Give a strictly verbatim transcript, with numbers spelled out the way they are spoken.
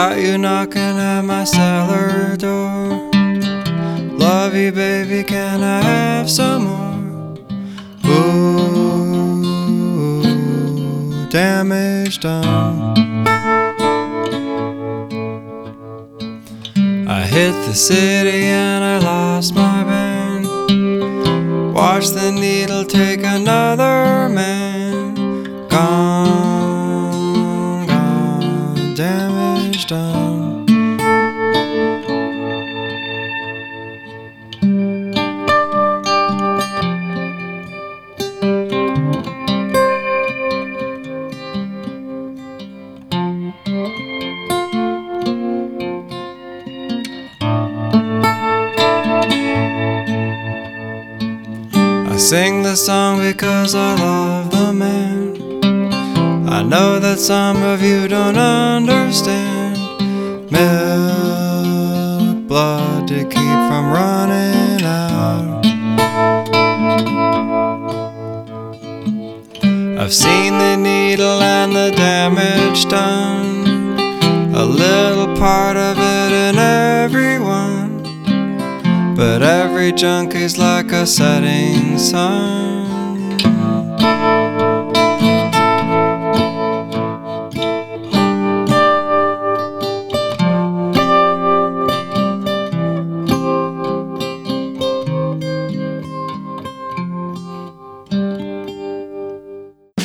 Got you knocking at my cellar door. Love you, baby, can I have some more? Ooh, damage done. I hit the city and I lost my band. Watch the needle take another man. Gone, gone, damage done. I sing the song because I love the man. I know that some of you don't understand. Milk blood to keep from running out. I've seen the needle and the damage done. A little part of it in everyone, but every junkie's like a setting sun.